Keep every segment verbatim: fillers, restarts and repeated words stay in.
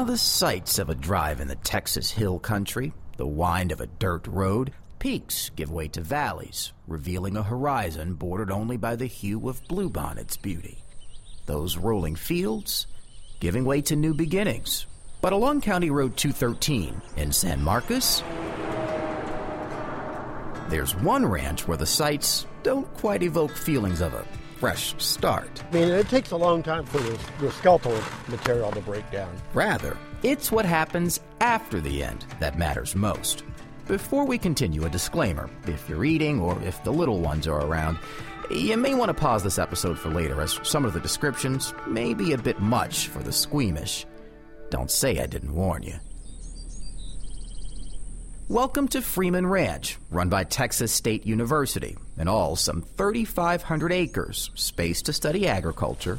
Ah, the sights of a drive in the Texas hill country, the wind of a dirt road. Peaks give way to valleys, revealing a horizon bordered only by the hue of bluebonnet's beauty. Those rolling fields giving way to new beginnings. But along County Road two thirteen in San Marcos, there's one ranch where the sights don't quite evoke feelings of a fresh start. I mean, it takes a long time for the, the skeletal material to break down. Rather, it's what happens after the end that matters most. Before we continue, a disclaimer. If you're eating or if the little ones are around, you may want to pause this episode for later, as some of the descriptions may be a bit much for the squeamish. Don't say I didn't warn you. Welcome to Freeman Ranch, run by Texas State University, in all some thirty-five hundred acres, spaced to study agriculture.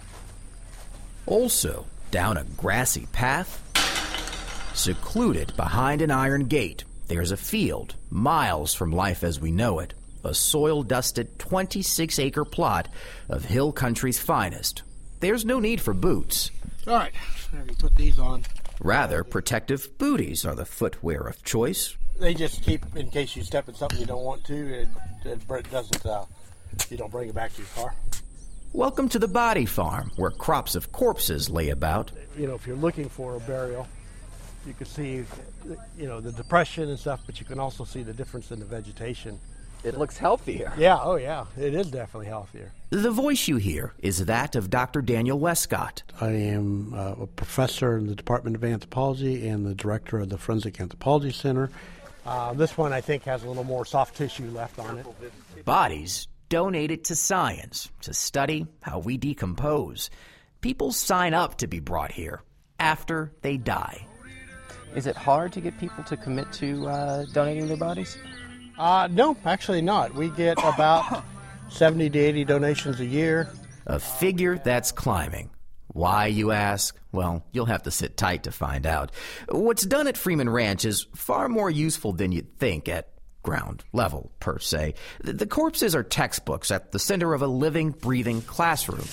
Also, down a grassy path, secluded behind an iron gate, there's a field, miles from life as we know it, a soil-dusted twenty-six acre plot of hill country's finest. There's no need for boots. All right, let me put these on. Rather, protective booties are the footwear of choice. They just keep, in case you step in something you don't want to, it, it doesn't, uh, you don't bring it back to your car. Welcome to the Body Farm, where crops of corpses lay about. You know, if you're looking for a burial, you can see, you know, the depression and stuff, but you can also see the difference in the vegetation. It looks healthier. Yeah, oh yeah, it is definitely healthier. The voice you hear is that of Doctor Daniel Westcott. I am uh, a professor in the Department of Anthropology and the director of the Forensic Anthropology Center. Uh, this one, I think, has a little more soft tissue left on it. Bodies donated to science, to study how we decompose. People sign up to be brought here after they die. Is it hard to get people to commit to uh, donating their bodies? Uh, no, actually not. We get about seventy to eighty donations a year. A figure that's climbing. Why, you ask? Well, you'll have to sit tight to find out. What's done at Freeman Ranch is far more useful than you'd think at ground level, per se. The corpses are textbooks at the center of a living, breathing classroom.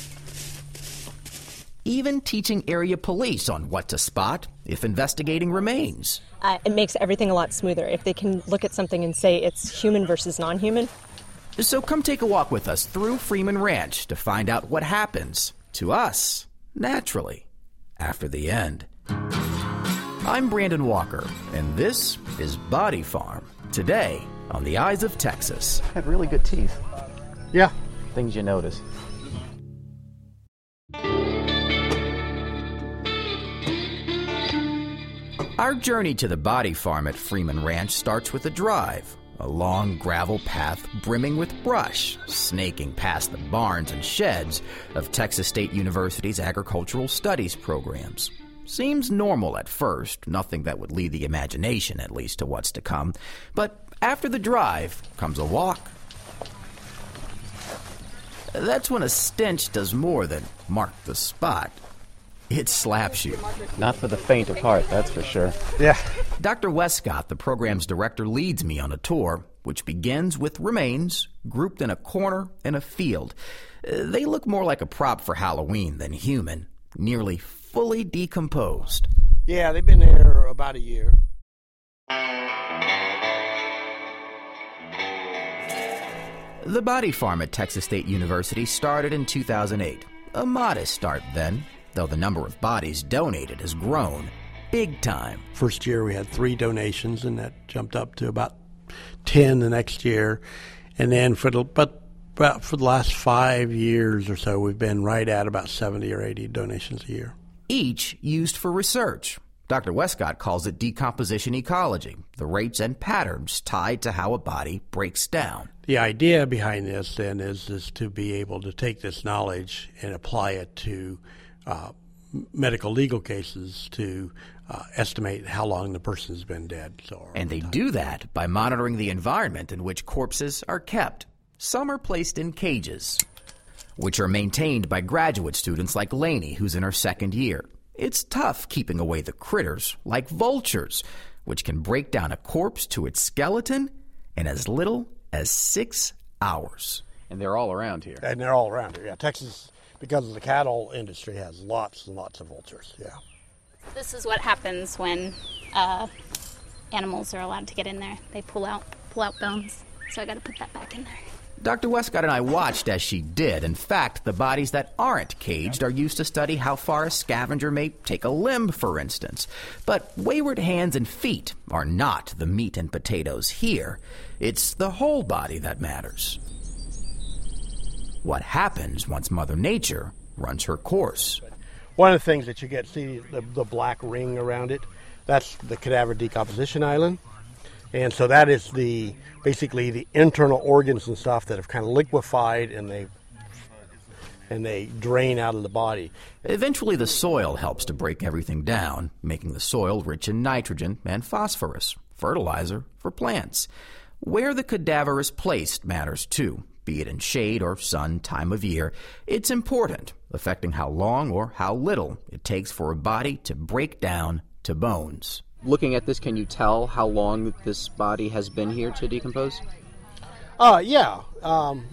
Even teaching area police on what to spot if investigating remains. Uh, it makes everything a lot smoother if they can look at something and say it's human versus non-human. So come take a walk with us through Freeman Ranch to find out what happens to us, naturally, after the end. I'm Brandon Walker, and this is Body Farm. Today, on the Eyes of Texas. Have really good teeth. Yeah. Things you notice. Our journey to the Body Farm at Freeman Ranch starts with a drive, a long gravel path brimming with brush, snaking past the barns and sheds of Texas State University's agricultural studies programs. Seems normal at first, nothing that would lead the imagination, at least, to what's to come. But after the drive comes a walk. That's when a stench does more than mark the spot. It slaps you. Not for the faint of heart, that's for sure. Yeah. Doctor Westcott, the program's director, leads me on a tour, which begins with remains grouped in a corner in a field. Uh, they look more like a prop for Halloween than human, nearly fully decomposed. Yeah, they've been there about a year. The Body Farm at Texas State University started in two thousand eight. A modest start then, though the number of bodies donated has grown big time. First year we had three donations, and that jumped up to about ten the next year. And then for the, but about for the last five years or so, we've been right at about seventy or eighty donations a year. Each used for research. Doctor Westcott calls it decomposition ecology, the rates and patterns tied to how a body breaks down. The idea behind this, then, is, is to be able to take this knowledge and apply it to uh, medical legal cases to uh, estimate how long the person's been dead. So, and they do that by monitoring the environment in which corpses are kept. Some are placed in cages, which are maintained by graduate students like Lainey, who's in her second year. It's tough keeping away the critters, like vultures, which can break down a corpse to its skeleton in as little as six hours. And they're all around here. And they're all around here, yeah. Texas, because of the cattle industry, has lots and lots of vultures, yeah. This is what happens when uh, animals are allowed to get in there. They pull out pull out bones. So I got to put that back in there. Doctor Westcott and I watched as she did. In fact, the bodies that aren't caged are used to study how far a scavenger may take a limb, for instance. But wayward hands and feet are not the meat and potatoes here. It's the whole body that matters. What happens once Mother Nature runs her course? One of the things that you get, see the, the black ring around it, that's the cadaver decomposition island. And so that is the basically the internal organs and stuff that have kind of liquefied and they and they drain out of the body. Eventually the soil helps to break everything down, making the soil rich in nitrogen and phosphorus, fertilizer for plants. Where the cadaver is placed matters too, be it in shade or sun time of year. It's important, affecting how long or how little it takes for a body to break down to bones. Looking at this, can you tell how long this body has been here to decompose? Uh, yeah. Um,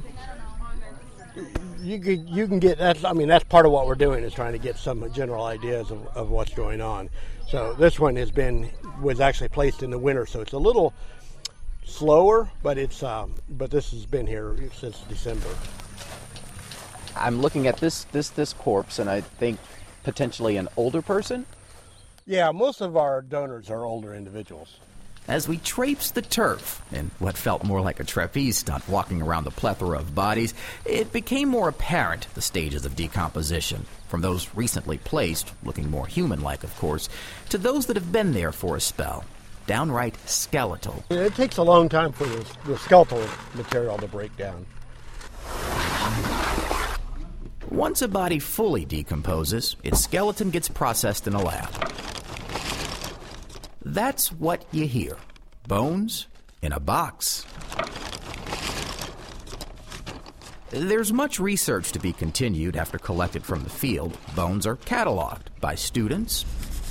you can, you can get, that's, I mean, that's part of what we're doing is trying to get some general ideas of, of what's going on. So this one has been, was actually placed in the winter, so it's a little slower, but it's, um, but this has been here since December. I'm looking at this, this, this corpse, and I think potentially an older person. Yeah, most of our donors are older individuals. As we traipsed the turf in what felt more like a trapeze stunt walking around the plethora of bodies, it became more apparent the stages of decomposition, from those recently placed, looking more human-like of course, to those that have been there for a spell, downright skeletal. It takes a long time for the, the skeletal material to break down. Once a body fully decomposes, its skeleton gets processed in a lab. That's what you hear. Bones in a box. There's much research to be continued after collected from the field. Bones are cataloged by students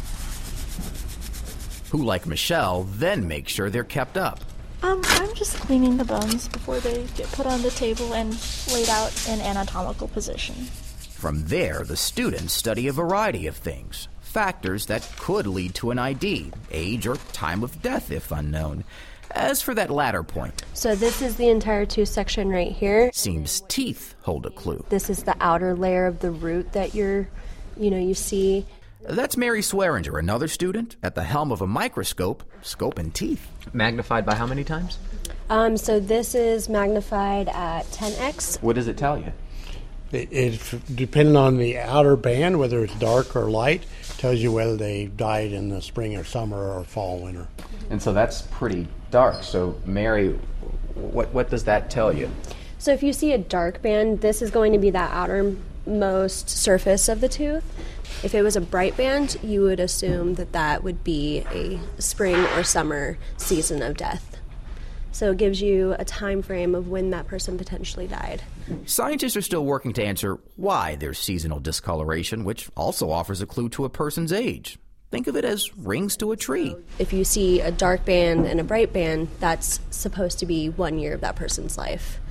who, like Michelle, then make sure they're kept up. Um, I'm just cleaning the bones before they get put on the table and laid out in anatomical position. From there, the students study a variety of things. Factors that could lead to an I D, age or time of death if unknown. As for that latter point, so this is the entire tooth section right here. Seems teeth hold a clue. This is the outer layer of the root that you're, you know, you see. That's Mary Swearinger, another student at the helm of a microscope, scoping teeth. Magnified by how many times? Um, so this is magnified at ten x. What does it tell you? It, it depending on the outer band, whether it's dark or light, tells you whether they died in the spring or summer or fall, winter. And so that's pretty dark. So Mary, what what does that tell you? So if you see a dark band, this is going to be that outermost surface of the tooth. If it was a bright band, you would assume that that would be a spring or summer season of death. So it gives you a time frame of when that person potentially died. Scientists are still working to answer why there's seasonal discoloration, which also offers a clue to a person's age. Think of it as rings to a tree. If you see a dark band and a bright band, that's supposed to be one year of that person's life.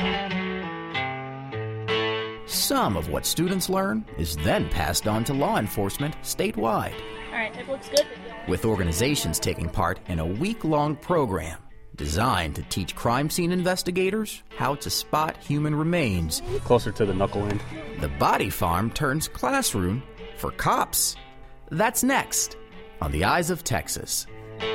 Some of what students learn is then passed on to law enforcement statewide. All right, it looks good. With organizations taking part in a week-long program designed to teach crime scene investigators how to spot human remains. Closer to the knuckle end. The Body Farm turns classroom for cops. That's next on The Eyes of Texas.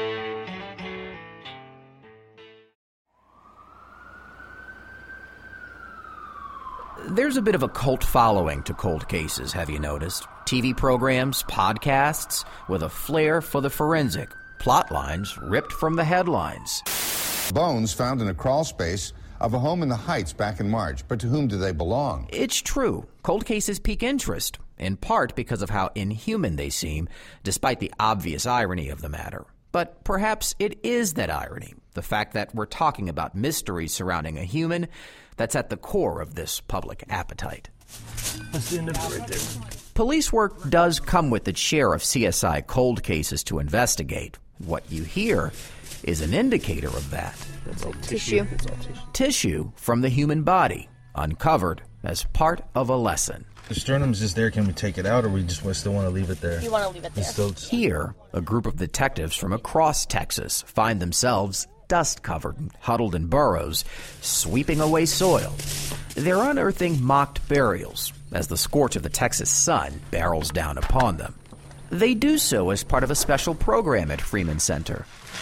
There's a bit of a cult following to cold cases, have you noticed? T V programs, podcasts, with a flair for the forensic. Plot lines ripped from the headlines. Bones found in a crawl space of a home in the Heights back in March. But to whom do they belong? It's true. Cold cases pique interest, in part because of how inhuman they seem, despite the obvious irony of the matter. But perhaps it is that irony, the fact that we're talking about mysteries surrounding a human that's at the core of this public appetite. That's the end of it right there. Police work does come with its share of C S I cold cases to investigate. What you hear is an indicator of that. That's all Tissue. tissue. That's all tissue. Tissue from the human body, uncovered as part of a lesson. The sternum's just there. Can we take it out, or we just still want to leave it there? You want to leave it there. Still... Here, a group of detectives from across Texas find themselves dust-covered, huddled in burrows, sweeping away soil. They're unearthing mocked burials as the scorch of the Texas sun barrels down upon them. They do so as part of a special program at Freeman Center,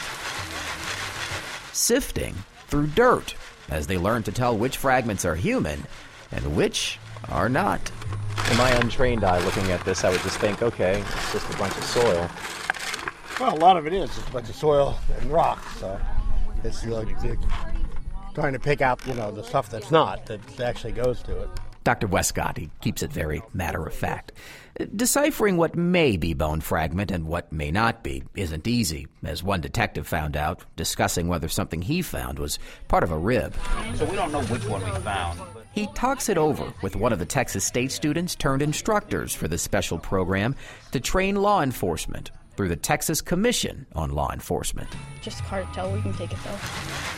sifting through dirt as they learn to tell which fragments are human and which are not. In my untrained eye looking at this, I would just think, okay, it's just a bunch of soil. Well, a lot of it is just a bunch of soil and rock, so it's like trying to pick out, you know, the stuff that's not, that actually goes to it. Doctor Westcott, he keeps it very matter-of-fact. Deciphering what may be bone fragment and what may not be isn't easy, as one detective found out, discussing whether something he found was part of a rib. So we don't know which one we found. He talks it over with one of the Texas State students turned instructors for this special program to train law enforcement through the Texas Commission on Law Enforcement. Just hard to tell. We can take it, though.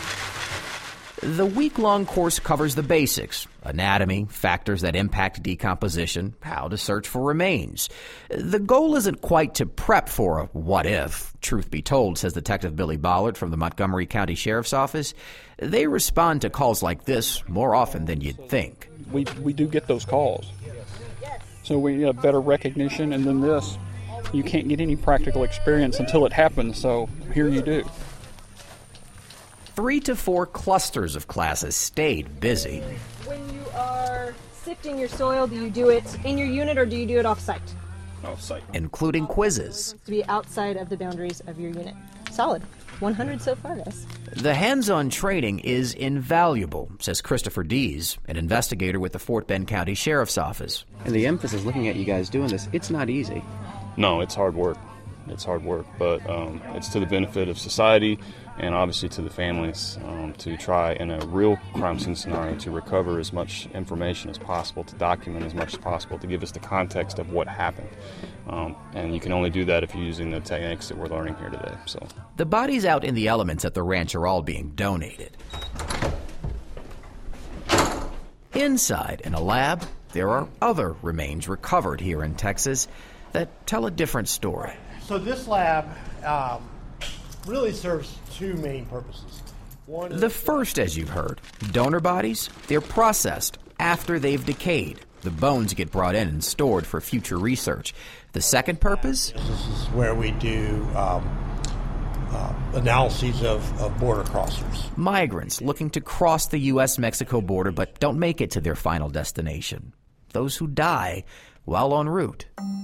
The week-long course covers the basics: anatomy, factors that impact decomposition, how to search for remains. The goal isn't quite to prep for a what-if. Truth be told, says Detective Billy Bollard from the Montgomery County Sheriff's Office, they respond to calls like this more often than you'd think. We we do get those calls. So we have better recognition, and then this, you can't get any practical experience until it happens, so here you do. Three to four clusters of classes stayed busy. When you are sifting your soil, do you do it in your unit or do you do it off-site? Off-site. Including quizzes. To be outside of the boundaries of your unit. Solid. one hundred so far, guys. The hands-on training is invaluable, says Christopher Dees, an investigator with the Fort Bend County Sheriff's Office. And the emphasis looking at you guys doing this, it's not easy. No, it's hard work. It's hard work, but um, it's to the benefit of society and obviously to the families um, to try in a real crime scene scenario to recover as much information as possible, to document as much as possible, to give us the context of what happened. Um, and you can only do that if you're using the techniques that we're learning here today. So the bodies out in the elements at the ranch are all being donated. Inside, in a lab, there are other remains recovered here in Texas that tell a different story. So this lab um, really serves two main purposes. One is the first, as you've heard, donor bodies, they're processed after they've decayed. The bones get brought in and stored for future research. The second purpose? This is where we do um, uh, analyses of, of border crossers. Migrants looking to cross the U S Mexico border but don't make it to their final destination. Those who die while en route.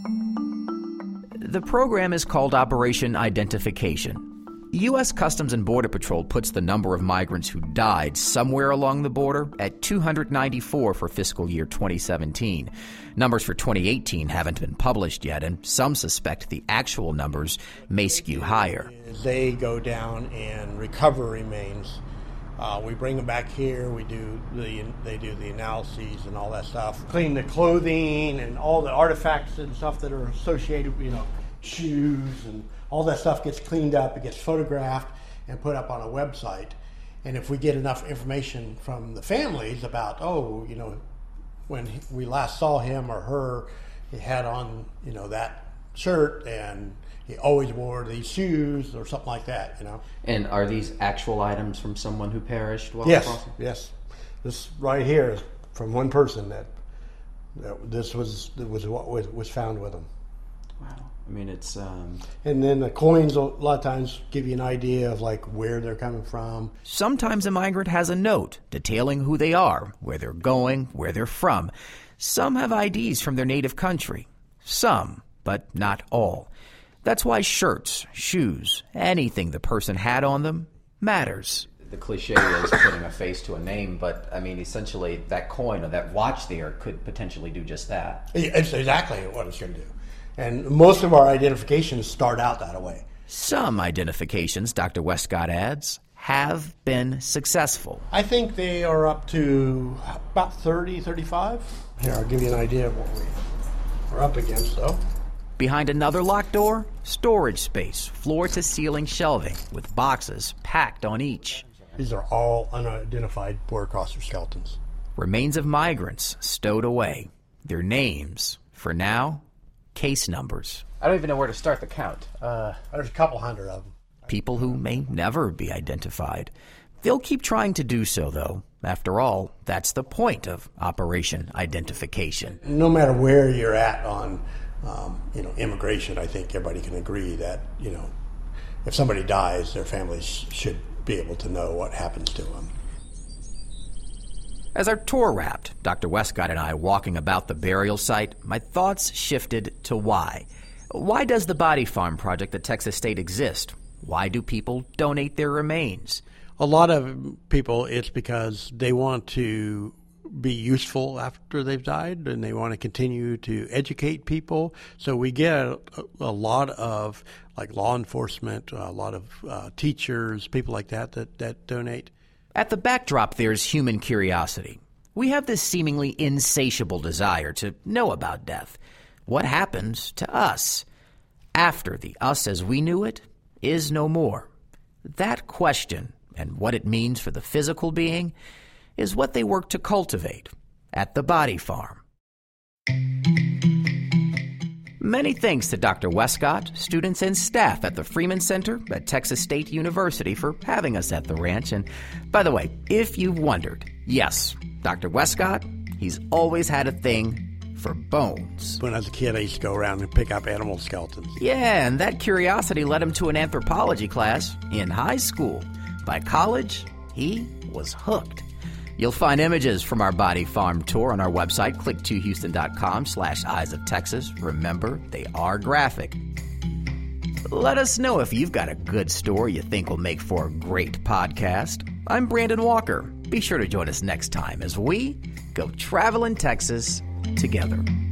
The program is called Operation Identification. U S Customs and Border Patrol puts the number of migrants who died somewhere along the border at two hundred ninety-four for fiscal year twenty seventeen. Numbers for twenty eighteen haven't been published yet, and some suspect the actual numbers may skew higher. They go down and recover remains. Uh, we bring them back here. We do the they do the analyses and all that stuff. Clean the clothing and all the artifacts and stuff that are associated, you know, shoes and all that stuff gets cleaned up. It gets photographed and put up on a website. And if we get enough information from the families about, oh, you know, when we last saw him or her, he had on, you know, that shirt and he always wore these shoes or something like that, you know. And are these actual items from someone who perished while yes, crossing? Yes. This right here is from one person that, that this was was what was, was found with them. Wow. I mean, it's... Um... And then the coins a lot of times give you an idea of like where they're coming from. Sometimes a migrant has a note detailing who they are, where they're going, where they're from. Some have I Ds from their native country. Some, but not all. That's why shirts, shoes, anything the person had on them matters. The cliche is putting a face to a name, but I mean, essentially, that coin or that watch there could potentially do just that. It's exactly what it's going to do. And most of our identifications start out that way. Some identifications, Doctor Westcott adds, have been successful. I think they are up to about thirty, thirty-five. Here, I'll give you an idea of what we are up against, though. Behind another locked door, storage space, floor-to-ceiling shelving with boxes packed on each. These are all unidentified border crosser skeletons. Remains of migrants stowed away. Their names, for now, case numbers. I don't even know where to start the count. Uh, There's a couple hundred of them. People who may never be identified. They'll keep trying to do so, though. After all, that's the point of Operation Identification. No matter where you're at on, um, you know, immigration, I think everybody can agree that, you know, if somebody dies, their families should be able to know what happens to them. As our tour wrapped, Doctor Westcott and I walking about the burial site, my thoughts shifted to why. Why does the Body Farm Project at Texas State exist? Why do people donate their remains? A lot of people, it's because they want to be useful after they've died, and they want to continue to educate people. So we get a, a lot of like law enforcement, a lot of uh, teachers, people like that, that that donate. At the backdrop, there's human curiosity. We have this seemingly insatiable desire to know about death. What happens to us after the us as we knew it is no more? That question, and what it means for the physical being, is what they work to cultivate at the Body Farm. Many thanks to Doctor Westcott, students and staff at the Freeman Center at Texas State University for having us at the ranch. And by the way, if you've wondered, yes, Doctor Westcott, he's always had a thing for bones. When I was a kid, I used to go around and pick up animal skeletons. Yeah, and that curiosity led him to an anthropology class in high school. By college, he was hooked. You'll find images from our Body Farm tour on our website, click to houston dot com slash eyes of Texas. Remember, they are graphic. Let us know if you've got a good story you think will make for a great podcast. I'm Brandon Walker. Be sure to join us next time as we go travel in Texas together.